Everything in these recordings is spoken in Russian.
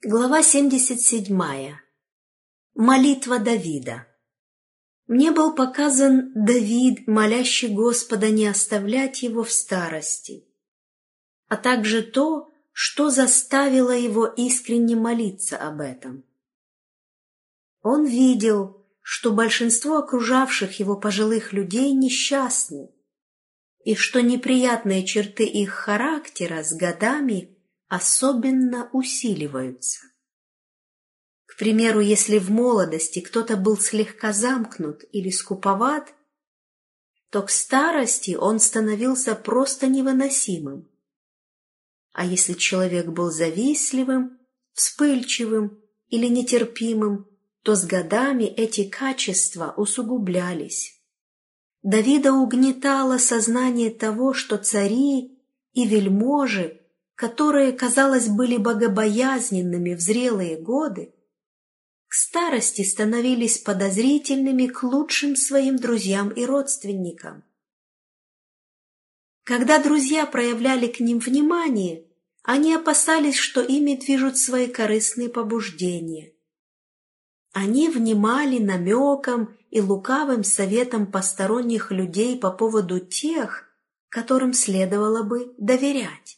Глава 77. Молитва Давида. Мне был показан Давид, молящий Господа не оставлять его в старости, а также то, что заставило его искренне молиться об этом. Он видел, что большинство окружавших его пожилых людей несчастны, и что неприятные черты их характера с годами особенно усиливаются. К примеру, если в молодости кто-то был слегка замкнут или скуповат, то к старости он становился просто невыносимым. А если человек был завистливым, вспыльчивым или нетерпимым, то с годами эти качества усугублялись. Давида угнетало сознание того, что цари и вельможи, которые, казалось, были богобоязненными в зрелые годы, к старости становились подозрительными к лучшим своим друзьям и родственникам. Когда друзья проявляли к ним внимание, они опасались, что ими движут свои корыстные побуждения. Они внимали намекам и лукавым советам посторонних людей по поводу тех, которым следовало бы доверять.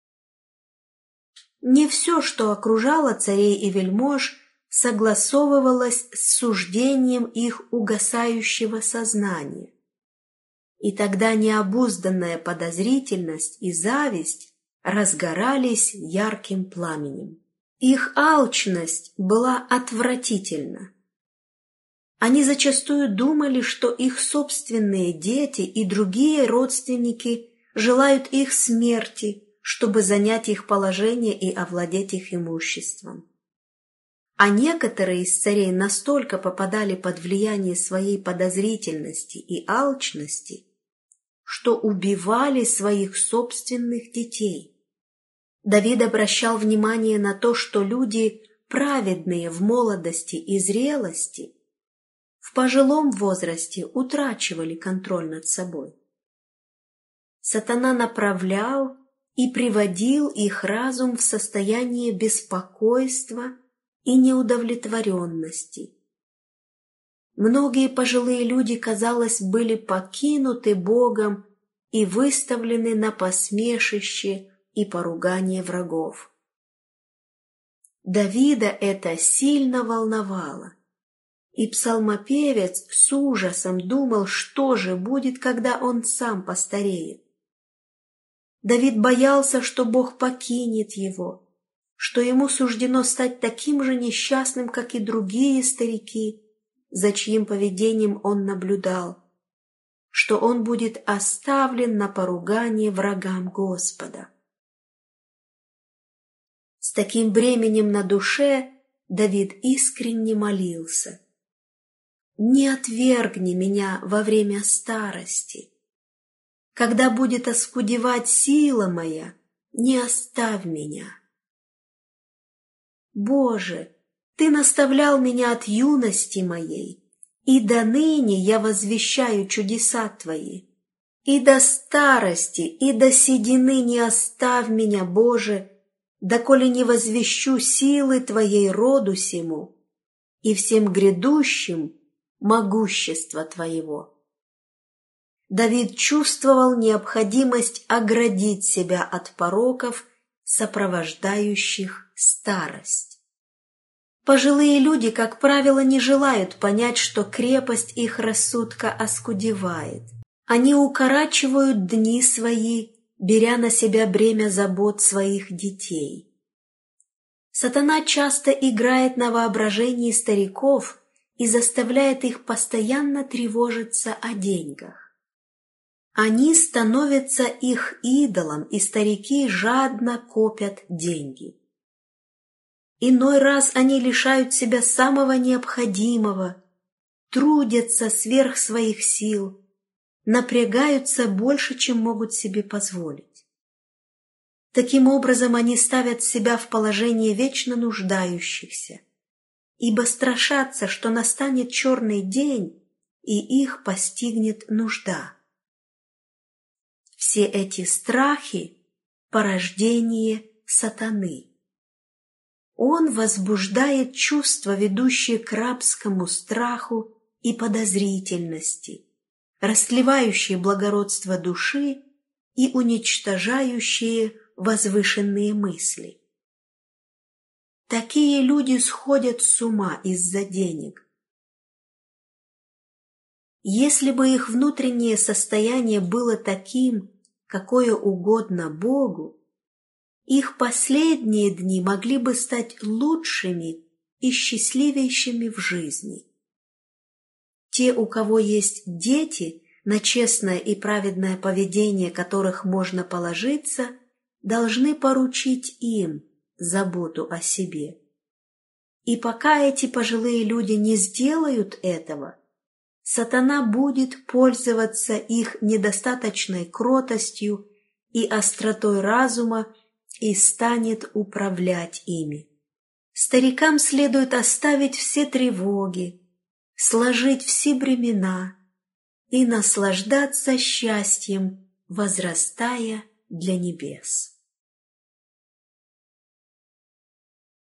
Не все, что окружало царей и вельмож, согласовывалось с суждением их угасающего сознания. И тогда необузданная подозрительность и зависть разгорались ярким пламенем. Их алчность была отвратительна. Они зачастую думали, что их собственные дети и другие родственники желают их смерти, чтобы занять их положение и овладеть их имуществом. А некоторые из царей настолько попадали под влияние своей подозрительности и алчности, что убивали своих собственных детей. Давид обращал внимание на то, что люди, праведные в молодости и зрелости, в пожилом возрасте утрачивали контроль над собой. Сатана направлял и приводил их разум в состояние беспокойства и неудовлетворенности. Многие пожилые люди, казалось, были покинуты Богом и выставлены на посмешище и поругание врагов. Давида это сильно волновало, и псалмопевец с ужасом думал, что же будет, когда он сам постареет. Давид боялся, что Бог покинет его, что ему суждено стать таким же несчастным, как и другие старики, за чьим поведением он наблюдал, что он будет оставлен на поругание врагам Господа. С таким бременем на душе Давид искренне молился: «Не отвергни меня во время старости. Когда будет оскудевать сила моя, не оставь меня. Боже, Ты наставлял меня от юности моей, и до ныне я возвещаю чудеса Твои. И до старости, и до седины не оставь меня, Боже, доколе не возвещу силы Твоей роду сему и всем грядущим могущества Твоего». Давид чувствовал необходимость оградить себя от пороков, сопровождающих старость. Пожилые люди, как правило, не желают понять, что крепость их рассудка оскудевает. Они укорачивают дни свои, беря на себя бремя забот своих детей. Сатана часто играет на воображении стариков и заставляет их постоянно тревожиться о деньгах. Они становятся их идолом, и старики жадно копят деньги. Иной раз они лишают себя самого необходимого, трудятся сверх своих сил, напрягаются больше, чем могут себе позволить. Таким образом, они ставят себя в положение вечно нуждающихся, ибо страшатся, что настанет черный день, и их постигнет нужда. Все эти страхи – порождение сатаны. Он возбуждает чувства, ведущие к рабскому страху и подозрительности, растлевающие благородство души и уничтожающие возвышенные мысли. Такие люди сходят с ума из-за денег. Если бы их внутреннее состояние было таким, какое угодно Богу, их последние дни могли бы стать лучшими и счастливейшими в жизни. Те, у кого есть дети, на честное и праведное поведение которых можно положиться, должны поручить им заботу о себе. И пока эти пожилые люди не сделают этого, сатана будет пользоваться их недостаточной кротостью и остротой разума и станет управлять ими. Старикам следует оставить все тревоги, сложить все бремена и наслаждаться счастьем, возрастая для небес.